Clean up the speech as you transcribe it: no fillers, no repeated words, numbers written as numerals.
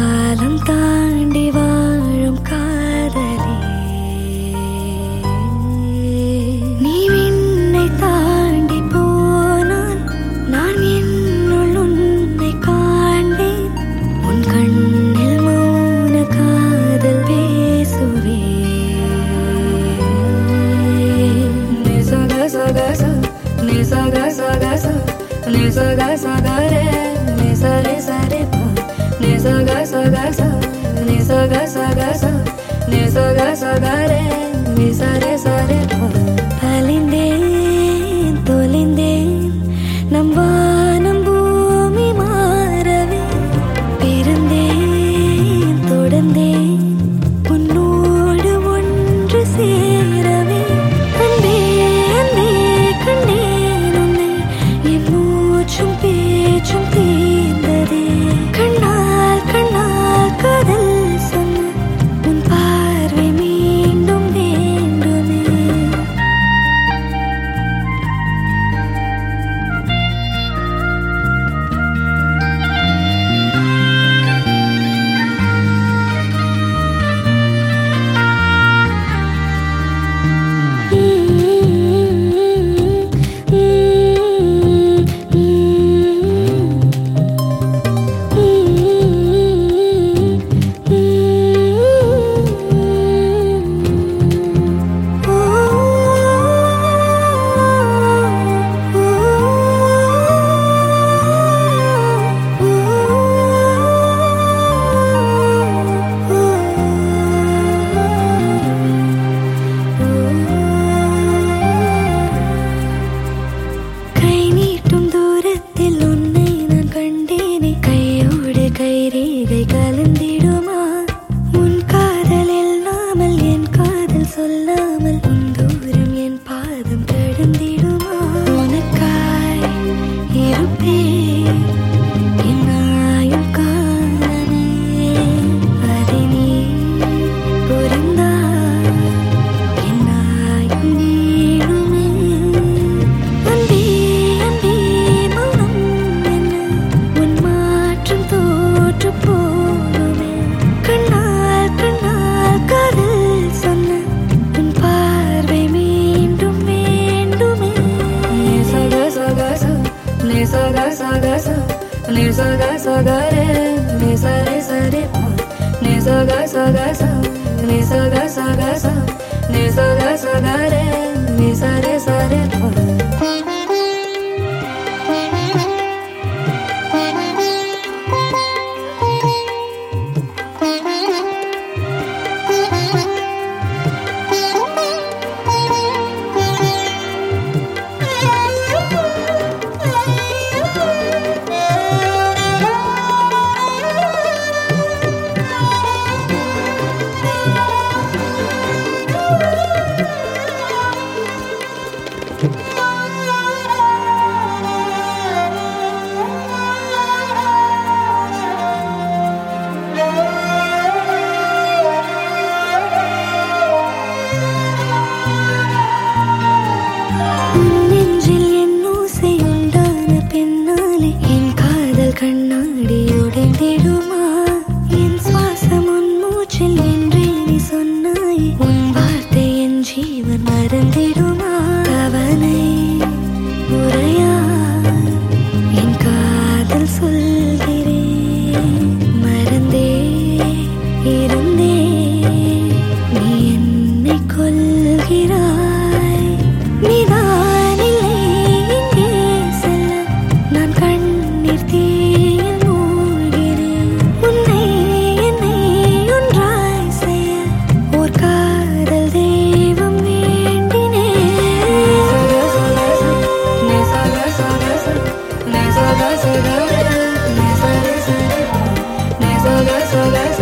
காலம் தாண்டி வாழும் காதலே நீ விண்ணை தாண்டி போனால் நான் என்னுள் உன்னை காண்பேன் உன் கண்ணில் மௌன காதல் பேசுவேன் நிசக சக ச நிசக சக ச நிசக சக ரே நிசரி சரி ப நிசக சக ச நிசக சக ச நிசக சக ரே நிசரி சரி ப அலிந்தேன் தொலைந்தேன் நம் வானம் பூமி மாறவே பிறந்தேன் தொடர்ந்தேன் உன்னோடு ஒன்று சேரவே அன்பே அன்பே கண்டேன் உன்னை என் மூச்சும் பேச்சும் தீர்ந்ததே கண்ணால் கண்ணால் காதல் சொன்ன உன் பார்வை மீண்டும் வேண்டுமே கை நீட்டும் தூரத்தில் உன்னை நான் கண்டேனே கையோடு கைரேகை கலந்திடுமா உன் காதல் இல்லாமல் என் காதல் சொல்லாமல் உன் தூரம் என் பாதம் கடந்திடுமா உனக்காய் இருப்பேன் என் ஆயுள் காலமே அதை நீ புரிந்தால் என் ஆயுள் நீளுமே அன்பே அன்பே மௌனம் என்ன உன் மாற்றம் தோற்று போகுமே கண்ணால் கண்ணால் காதல் சொன்ன உன் பார்வை மீண்டும் வேண்டுமே நிசக சக ச நிசக சக ச நிசக சக ரே நிசரி சரி ப நிசக சக ச நிசக சக ச நிசக சக ரே நிசரி சரி ப நெஞ்சில் என் ஓசை உண்டான பின்னாலே என் காதல் கண்ணாடி உடைந்திடுமா என் சுவாசம் உன் மூச்சில் என்றே நீ சொன்னாய் உன் வார்த்தை என் ஜீவன் மறந்திடுமா கவலை முறையா என் காதல் சொல்கிறேன் மறந்தே இருந்தே நீ என்னை கொள்கிறாய் நீதானில்லை இங்கே செல்ல நான் கண்ணீர் தீயில் மூழ்கிறேன் உன்னை என்னை ஒன்றாய் செய்ய ஓர் காதல் தெய்வம் வேண்டினேன் நிசக சக ச நிசக சக ரே நிசரி சரி ப நிசக சக ச